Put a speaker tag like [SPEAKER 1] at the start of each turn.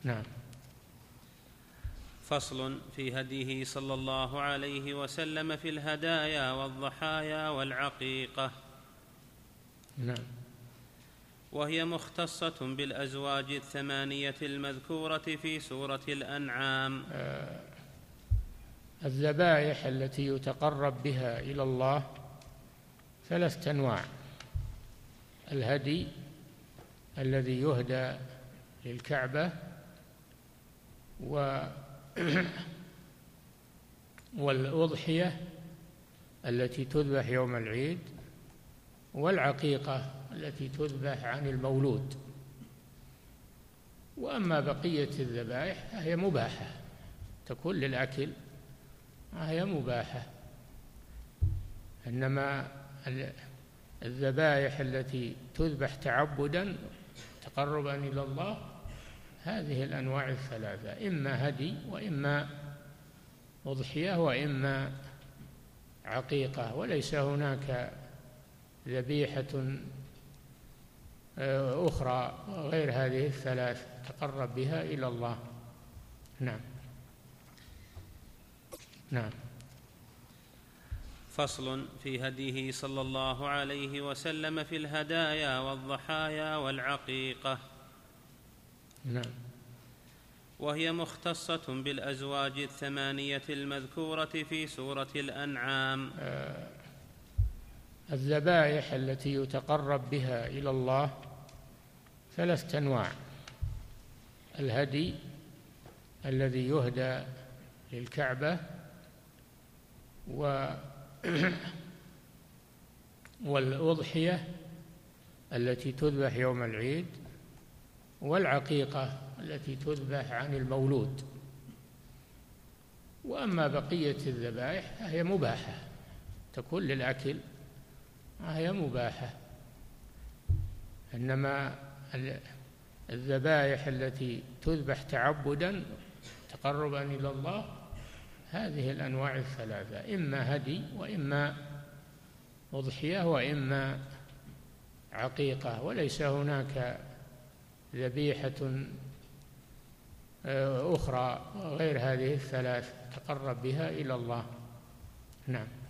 [SPEAKER 1] نعم.
[SPEAKER 2] فصل في هديه صلى الله عليه وسلم في الهدايا والضحايا والعقيقة.
[SPEAKER 1] نعم.
[SPEAKER 2] وهي مختصة بالأزواج 8 المذكورة في سورة الأنعام.
[SPEAKER 1] الذبائح التي يتقرب بها إلى الله 3 أنواع: الهدي الذي يهدى للكعبة، والأضحية التي تذبح يوم العيد، والعقيقة التي تذبح عن المولود. وأما بقية الذبائح فهي مباحة، تكون للأكل، هي مباحة. إنما الذبائح التي تذبح تعبدا تقربا إلى الله هذه الأنواع 3: إما هدي، وإما أضحية، وإما عقيقة. وليس هناك ذبيحة أخرى غير هذه 3 تقرب بها إلى الله. نعم. نعم.
[SPEAKER 2] فصل في هديه صلى الله عليه وسلم في الهدايا والضحايا والعقيقة.
[SPEAKER 1] نعم.
[SPEAKER 2] وهي مختصة بالأزواج 8 المذكورة في سورة الأنعام.
[SPEAKER 1] الذبائح التي يتقرب بها إلى الله 3 أنواع: الهدي الذي يهدى للكعبة، والأضحية التي تذبح يوم العيد، والعقيقة التي تذبح عن المولود. وأما بقية الذبائح فهي مباحة، تكون للأكل، هي مباحة. إنما الذبائح التي تذبح تعبدا تقربا إلى الله هذه الأنواع 3: إما هدي، وإما أضحية، وإما عقيقة. وليس هناك ذبيحة أخرى غير هذه 3 تقرب بها إلى الله. نعم.